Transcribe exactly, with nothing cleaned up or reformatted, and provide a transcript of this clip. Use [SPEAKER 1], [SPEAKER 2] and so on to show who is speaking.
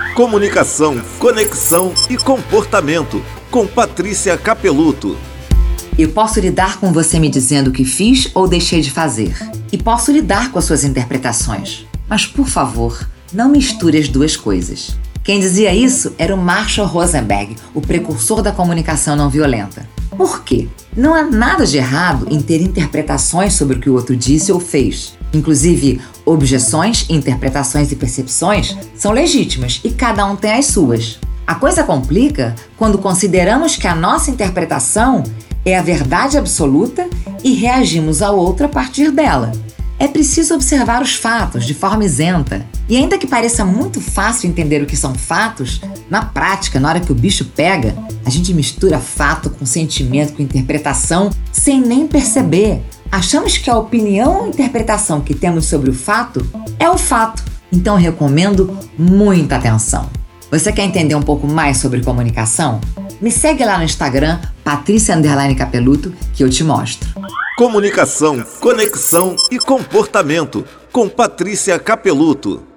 [SPEAKER 1] Comunicação, conexão e comportamento, com Patrícia Capeluto.
[SPEAKER 2] Eu posso lidar com você me dizendo o que fiz ou deixei de fazer. E posso lidar com as suas interpretações. Mas, por favor, não misture as duas coisas. Quem dizia isso era o Marshall Rosenberg, o precursor da comunicação não violenta. Por quê? Não há nada de errado em ter interpretações sobre o que o outro disse ou fez. Inclusive, objeções, interpretações e percepções são legítimas e cada um tem as suas. A coisa complica quando consideramos que a nossa interpretação é a verdade absoluta e reagimos à outra a partir dela. É preciso observar os fatos de forma isenta. E ainda que pareça muito fácil entender o que são fatos, na prática, na hora que o bicho pega, a gente mistura fato com sentimento, com interpretação, sem nem perceber. Achamos que a opinião ou interpretação que temos sobre o fato é o fato. Então eu recomendo muita atenção. Você quer entender um pouco mais sobre comunicação? Me segue lá no Instagram, Patrícia Underline Capeluto, que eu te mostro.
[SPEAKER 1] Comunicação, conexão e comportamento, com Patrícia Capeluto.